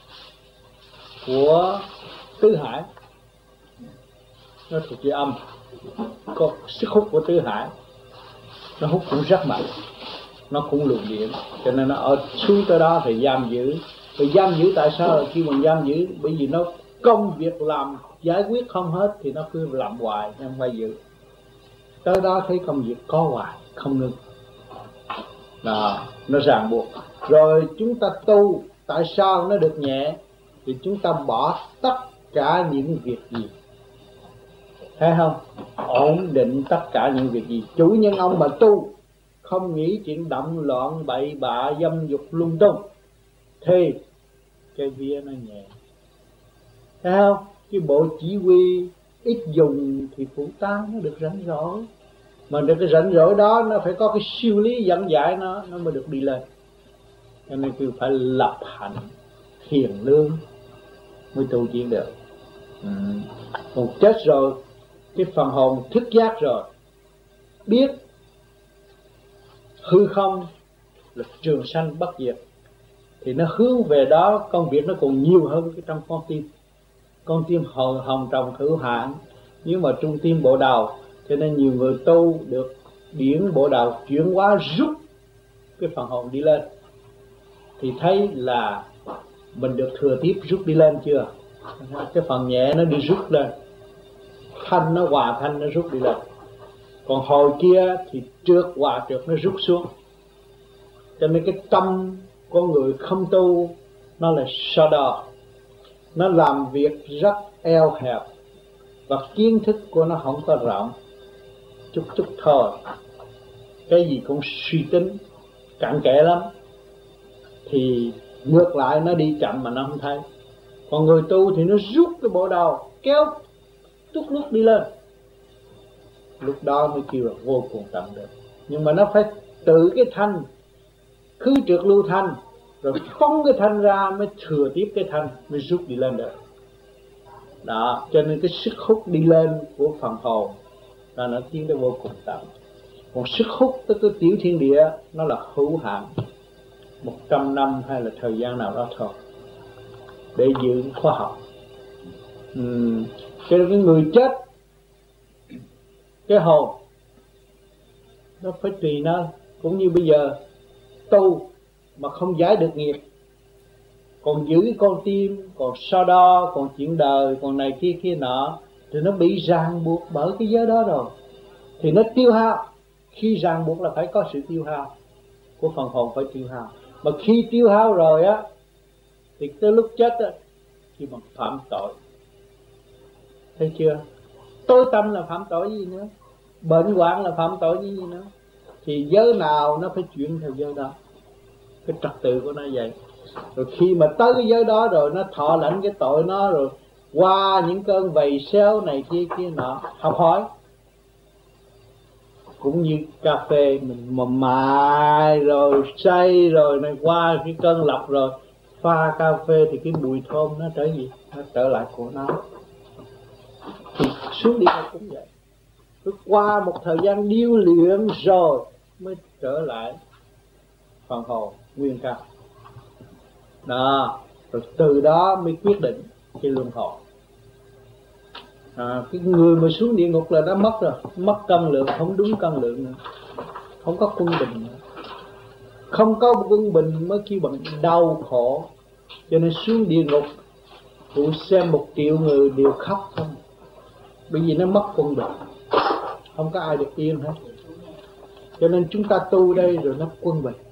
của tứ hải, nó thuộc về âm, có sức hút của tứ hải, nó hút cũng rất mạnh, nó cũng luồng điện, cho nên nó ở xuống tới đó thì giam giữ. Rồi giam giữ tại sao là khi mình giam giữ? Bởi vì nó công việc làm giải quyết không hết thì nó cứ làm hoài, không phải giữ. Tới đó thấy công việc có hoài, không ngừng. Đó, nó ràng buộc. Rồi chúng ta tu, tại sao nó được nhẹ? Thì chúng ta bỏ tất cả những việc gì, thấy không? Ổn định tất cả những việc gì. Chủ nhân ông mà tu, không nghĩ chuyện động loạn bậy bạ dâm dục lung tung, thì cái vía nó nhẹ, thấy không? Cái bộ chỉ huy ít dùng thì phụ tá nó được rảnh rỗi. Mà được cái rảnh rỗi đó nó phải có cái siêu lý dẫn dạy nó, nó mới được đi lên. Cho nên cứ phải lập hạnh hiền lương mới tu chuyển được. Ừ. Còn chết rồi, cái phần hồn thức giác rồi, biết hư không là trường sanh bất diệt, thì nó hướng về đó. Công việc nó còn nhiều hơn cái trong con tim. Con tim hồng, hồng trồng hữu hạn, nếu mà trung tim bộ đầu, cho nên nhiều người tu được điển bộ đầu chuyển hóa rút cái phần hồn đi lên, thì thấy là mình được thừa tiếp rút đi lên chưa? Cái phần nhẹ nó đi rút lên, thanh nó hòa thanh nó rút đi lên. Còn hồi kia thì trượt hòa trượt nó rút xuống. Cho nên cái tâm con người không tu nó là so đo, nó làm việc rất eo hẹp, và kiến thức của nó không có rộng, chút chút thôi, cái gì cũng suy tính cặn kẽ lắm, thì ngược lại nó đi chậm mà nó không thấy. Còn người tu thì nó rút cái bộ đầu kéo tút lúc đi lên, lúc đó mới kêu là vô cùng tận được. Nhưng mà nó phải tự cái thanh khứ trượt lưu thanh, rồi phóng cái thanh ra mới thừa tiếp cái thanh, mới rút đi lên được. Đó, cho nên cái sức hút đi lên của phần hồn là nó tiến tới vô cùng tận. Còn sức hút tới cái tiểu thiên địa nó là hữu hạn, một trăm năm hay là thời gian nào đó thôi, để giữ khoa học. Uhm, cho nên cái người chết, cái hồn nó phải tùy nó. Cũng như bây giờ tu mà không giải được nghiệp, còn giữ cái con tim, còn so đo, còn chuyện đời, còn này kia kia nọ, thì nó bị ràng buộc bởi cái giới đó rồi, thì nó tiêu hao. Khi ràng buộc là phải có sự tiêu hao của phần hồn, phải tiêu hao. Mà khi tiêu hao rồi á, thì tới lúc chết á, thì bằng phạm tội. Thấy chưa? Tối tâm là phạm tội gì nữa, bệnh hoạn là phạm tội gì nữa. Thì giới nào nó phải chuyển theo giới đó, cái trật tự của nó vậy. Rồi khi mà tới cái giới đó rồi, nó thọ lãnh cái tội nó rồi, qua những cơn vầy xéo này kia kia nọ, học hỏi. Cũng như cà phê mình mà mài rồi xay rồi này, qua cái cơn lọc rồi, pha cà phê thì cái mùi thơm nó trở gì? Nó trở lại của nó. Thì xuống địa ngục cũng vậy, cứ qua một thời gian điêu luyện rồi mới trở lại phần hồn nguyên căn. Đó, rồi từ đó mới quyết định cái luân hồi. À, cái người mà xuống địa ngục là đã mất rồi, mất cân lượng, không đúng cân lượng nữa, không có quân bình nữa. Không có quân bình mới kêu bằng đau khổ. Cho nên xuống địa ngục, tụi xem một triệu người đều khóc không, bởi vì nó mất quân bình, không có ai được yên hết. Cho nên chúng ta tu đây rồi nó quân bình.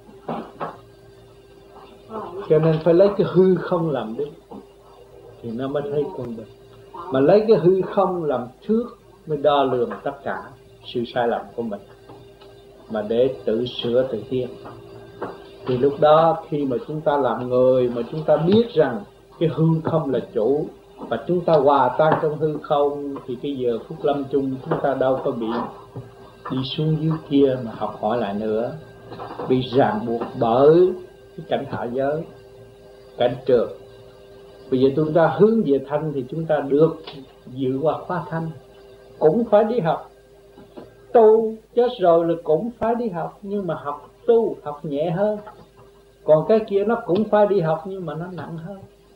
Cho nên phải lấy cái hư không làm đích thì nó mới thấy quân bình. Mà lấy cái hư không làm thước mới đo lường tất cả sự sai lầm của mình, mà để tự sửa tự tiến. Thì lúc đó khi mà chúng ta làm người mà chúng ta biết rằng cái hư không là chủ, và chúng ta hòa tan trong hư không, thì cái giờ phút lâm chung chúng ta đâu có bị đi xuống dưới kia mà học hỏi lại nữa, bị ràng buộc bởi cái cảnh hạ giới, cảnh trượt. Bây giờ chúng ta hướng về thanh thì chúng ta được dự qua khóa thanh, cũng phải đi học. Tu chết rồi là cũng phải đi học, nhưng mà học tu học nhẹ hơn. Còn cái kia nó cũng phải đi học nhưng mà nó nặng hơn.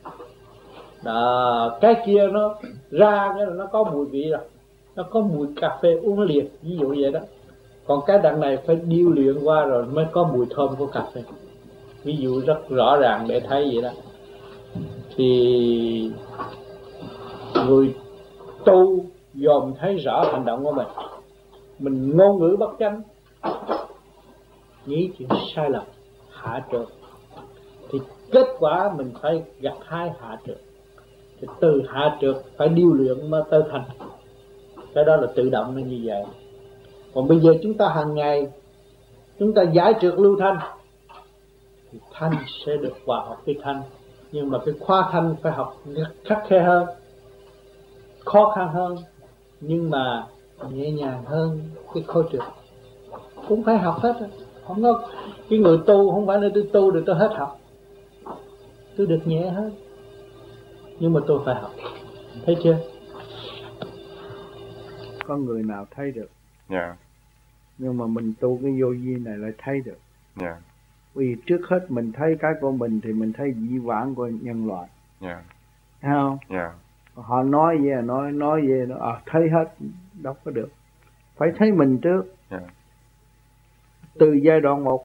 Đó, cái kia nó ra cái là nó có mùi vị rồi, nó có mùi cà phê uống liền, ví dụ vậy đó. Còn cái đằng này phải điêu luyện qua rồi mới có mùi thơm của cà phê. Ví dụ rất rõ ràng để thấy vậy đó. Thì người tu dòm thấy rõ hành động của mình. Mình ngôn ngữ bất chánh, nghĩ chuyện sai lầm, hạ trượt, thì kết quả mình phải gặt hái hạ trượt. Thì từ hạ trượt phải điêu luyện mới tới thành. Cái đó là tự động nó như vậy. Còn bây giờ chúng ta hàng ngày chúng ta giải trượt lưu thanh, thì thanh sẽ được hòa hợp với thanh. Nhưng mà cái khoa thanh phải học khắc khe hơn, khó khăn hơn, nhưng mà nhẹ nhàng hơn cái khối trượt. Cũng phải học hết. Không có cái người tu không phải là tôi tu được tôi hết học, tôi được nhẹ hơn, nhưng mà tôi phải học. Thấy chưa? Có người nào thấy được? Dạ. Yeah. Nhưng mà mình tu cái vô vi này lại thấy được. Dạ. Yeah. Vì trước hết mình thấy cái của mình thì mình thấy dĩ vãng của nhân loại. Dạ. Yeah. Thấy không? Dạ. Yeah. Họ nói về nói nói về nó à, thấy hết, đâu có được. Phải thấy mình trước. Dạ. Yeah. Từ giai đoạn một